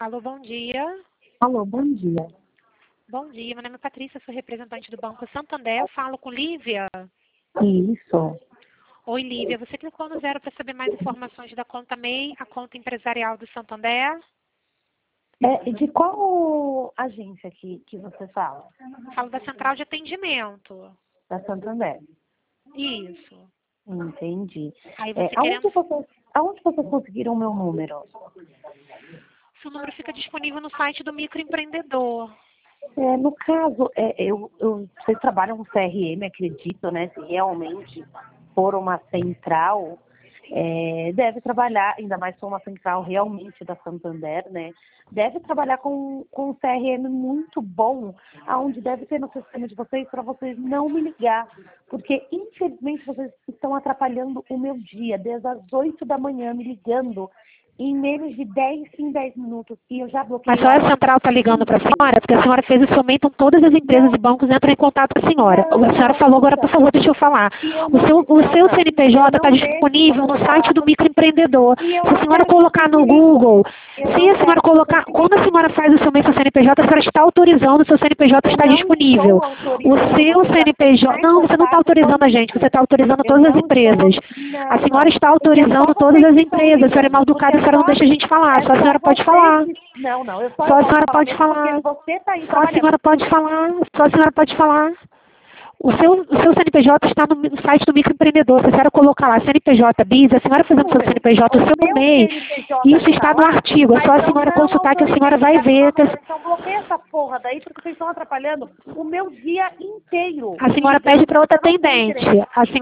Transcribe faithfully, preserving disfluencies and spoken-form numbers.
Alô, bom dia. Alô, bom dia. Bom dia, meu nome é Patrícia, sou representante do Banco Santander. Eu falo com Lívia. Isso. Oi, Lívia. Você clicou no zero para saber mais informações da conta M E I, a conta empresarial do Santander? É, de qual agência que, que você fala? Falo da Central de Atendimento. Da Santander. Isso. Entendi. Aí É, você aonde, querendo... vocês, aonde vocês conseguiram o meu número? Seu número fica disponível no site do microempreendedor. É, no caso, é, eu, eu, vocês trabalham com C R M, acredito, né? Se realmente for uma central, é, deve trabalhar, ainda mais se for uma central realmente da Santander, né? Deve trabalhar com, com um C R M muito bom, aonde deve ter no sistema de vocês para vocês não me ligar. Porque, infelizmente, vocês estão atrapalhando o meu dia, desde as oito da manhã, me ligando em menos de dez em dez minutos. E eu já bloqueei. A senhora central está ligando para a senhora, porque a senhora fez isso somente, então todas as empresas Não. e bancos entram em contato com a senhora. Não, A senhora não, falou agora, então. por favor, deixa eu falar. E eu O não, seu, o não, seu não. C N P J Eu está não deixo disponível no você site falar. do microempreendedor. E eu Se a não senhora quero que colocar vocês me no liguem. Google, Eu se não a senhora quero que colocar, vocês me quando a liguem. senhora faz o seu mês com o C N P J, a senhora está autorizando, o seu C N P J Eu está não disponível. estou O autorizando seu vocês a C N P J, entrar em não, você não está contato autorizando a gente, comigo. você está autorizando Eu todas as não estou, empresas. A não, senhora não. está Porque é só autorizando todas vocês as que estão empresas. A senhora é mal ligando. Porque educada, a é senhora não só, deixa a gente falar. é Só a só senhora pode vocês falar. que... Não, não, eu só Só eu a posso senhora falar pode mesmo porque falar. você está aí Só a trabalhando. senhora pode falar. Só a senhora pode falar. O seu, o seu C N P J está no, no site do microempreendedor. Se a senhora colocar lá C N P J BIS, a senhora fazendo O seu meu, C N P J, o seu o meu MEI, C N P J isso está está no lá, artigo. É mas só a eu senhora não consultar que a autorizei senhora vai essa ver. nova versão. Bloqueia essa porra daí porque vocês estão atrapalhando o meu dia inteiro. A me senhora pede ligando, para outra eu não tenho atendente. interesse. A senhora